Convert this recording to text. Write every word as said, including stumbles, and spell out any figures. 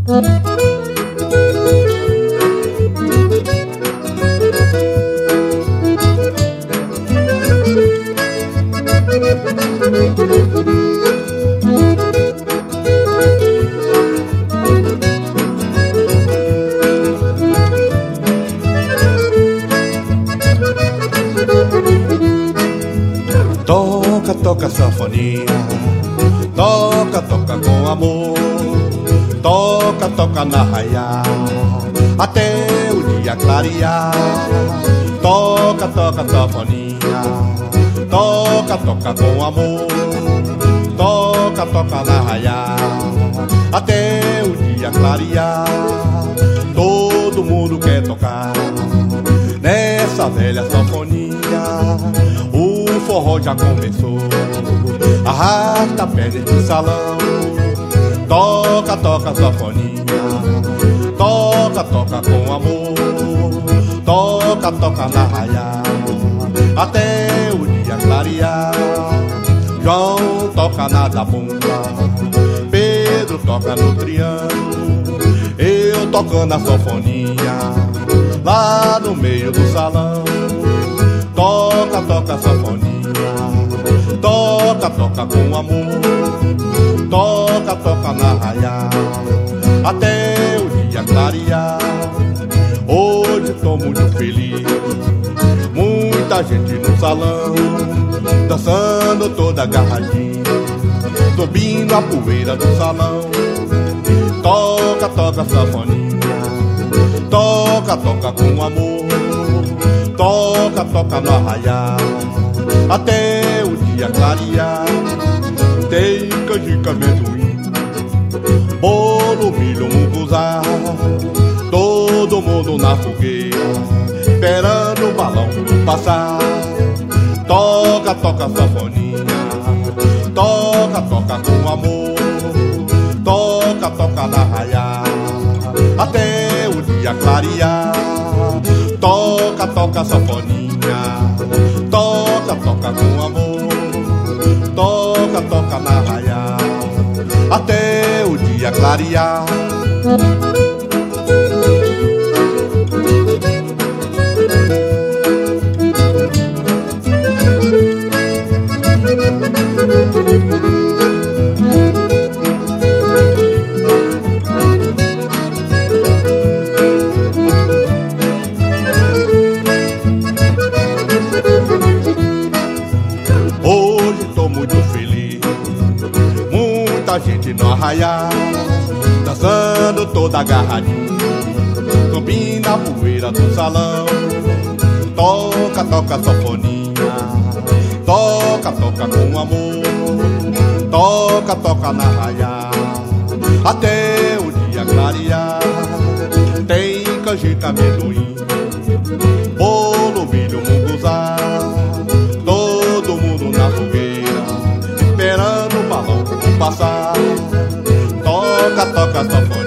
Toca, toca sanfonia, toca, toca com amor, toca, toca na raia, até o dia clarear. Toca, toca sanfonia, toca, toca com amor, toca, toca na raia, até o dia clarear. Todo mundo quer tocar nessa velha sanfonia. O forró já começou, arrasta a perna de salão. Toca, toca sanfonia, toca, toca com amor, toca, toca na raia, até o dia clarear. João toca na zabumba, Pedro toca no triângulo, eu tocando a sanfonia lá no meio do salão. Toca, toca sanfonia, toca, toca com amor, toca, toca na raia, até o dia clarear. Hoje tô muito feliz, muita gente no salão, dançando toda agarradinha, subindo a poeira do salão. Toca, toca sanfonia, toca, toca com amor, toca, toca no arraial, até o dia clarear. Tem canjica, amendoim, bolo, milho, munguzá, todo mundo na fogueira, esperando o balão passar. Toca, toca sanfonia, toca, toca com amor, toca, toca na raia, até o dia clarear. Toca, toca sanfonia, toca, toca com amor, toca, toca na raia, até o dia clarear. Hoje tô muito feliz, muita gente no arraial, dançando toda agarradinha, subindo a poeira do salão. Toca, toca sanfonia, toca, toca com amor, toca, toca na raia, até o dia clarear. Tem canjica, amendoim, bolo, milho, munguzá, todo mundo na fogueira, esperando o balão passar. Toca, toca sanfonia,